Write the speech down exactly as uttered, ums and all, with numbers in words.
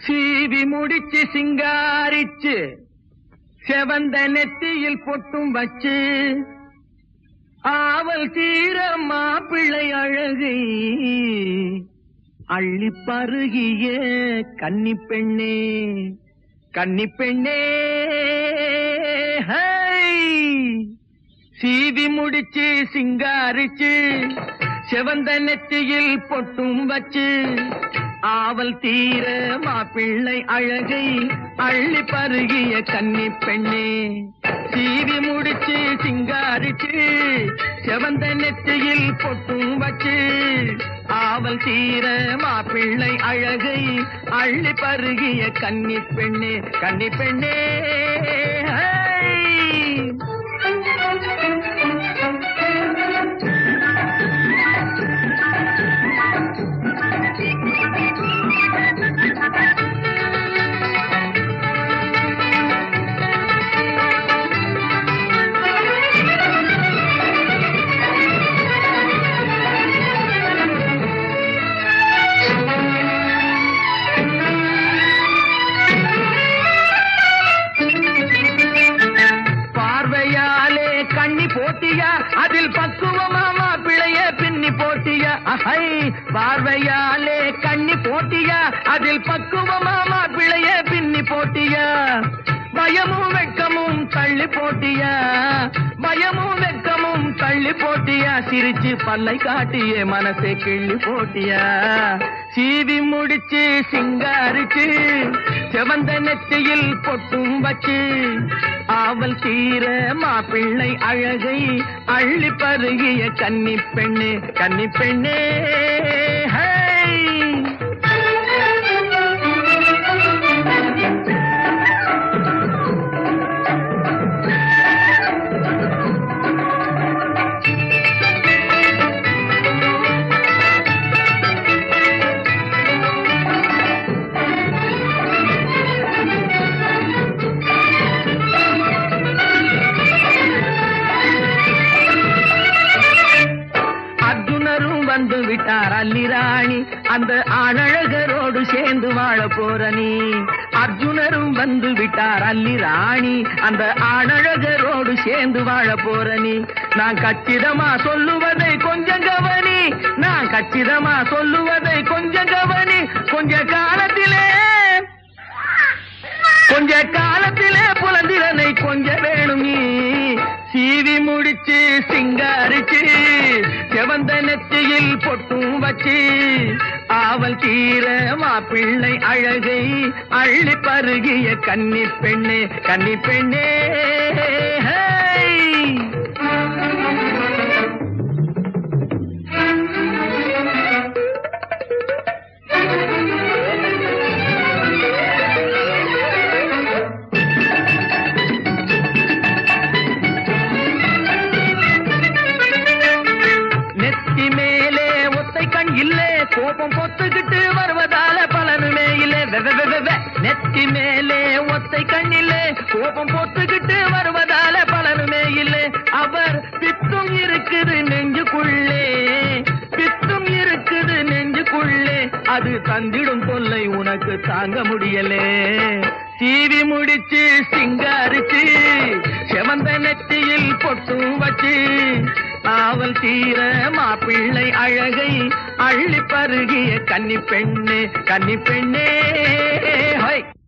சீவி முடிச்சு சிங்காரிச்சு செவந்த நெத்தியில் பொட்டும் வச்சு ஆவல் தீர மாப்பிள்ளை அழகை அள்ளி பருகிய கன்னி பெண்ணே கன்னி பெண்ணே சீவி முடிச்சு சிங்காரிச்சு செவந்த நெத்தியில் பொட்டும் வச்சு ஆவல் தீர மாப்பிள்ளை அழகை அள்ளி பருகிய கன்னி பெண்ணே சீவி முடிச்சு சிங்காரிச்சு செவந்த நெத்தியில் பொட்டும் வச்சு ஆவல் தீர மாப்பிள்ளை அழகை அள்ளி பருகிய கன்னி பெண்ணே கன்னி பெண்ணே போட்டியா அதில் பக்குவமா மாப்பிளைய பின்னி போட்டியா அஹை பார்வையாலே கண்ணி போட்டியா அதில் பக்குவமா மாப்பிளைய பின்னி போட்டியா பயமும் வெட்கமும் தள்ளி போட்டியா பயமும் வெட்கமும் தள்ளி போட்டியா சிரிச்சு பல்லை காட்டிய மனசை கிள்ளி போட்டியா சீவி முடிச்சு சிங்காரிச்சு செவந்த நெத்தியில் பொட்டும் வச்சு ஆவல் தீர மாப்பிள்ளை அழகை அள்ளி பருகிய கன்னி பெண்ணே கன்னி பெண்ணே வந்து விட்டார் அல்லிராணி அந்த ஆணழகரோடு சேர்ந்து வாழ போற நீ அர்ஜுனரும் வந்து விட்டார் அல்லிராணி அந்த ஆணழகரோடு சேர்ந்து வாழ போற நீ நான் கச்சிதமா சொல்லுவதை கொஞ்சம் கவனி நான் கச்சிதமா சொல்லுவதை கொஞ்சம் கவனி கொஞ்ச காலத்திலே கொஞ்ச காலத்திலே புலந்திரனை கொஞ்சம் வேணும் நீ சீவி முடிச்சு சிங்காரிச்சு செவந்த நெத்தியில் பொட்டும் வச்சு ஆவல் தீர மாப்பிள்ளை அழகை அள்ளி பருகிய கன்னி பெண்ணே கன்னி பெண்ணே கோபம் பொத்துக்கிட்டு வருவதால பலனுமே இல்லை நெத்தி மேலே ஒத்தை கண்ணில்லே கோபம் பொத்துக்கிட்டு வருவதால பலனுமே இல்லை அவர் பித்தும் இருக்குது நெஞ்சுக்குள்ளே பித்தும் இருக்குது நெஞ்சுக்குள்ளே அது தந்திடும் தொல்லை உனக்கு தாங்க முடியலே சீவி முடிச்சு சிங்காரிச்சு செவந்த நெத்தியில் பொட்டும் வச்சு ஆவல் தீர மாப்பிள்ளை அழகை அள்ளி பருகிய கன்னி பெண்ணே கன்னி பெண்ணே ஹை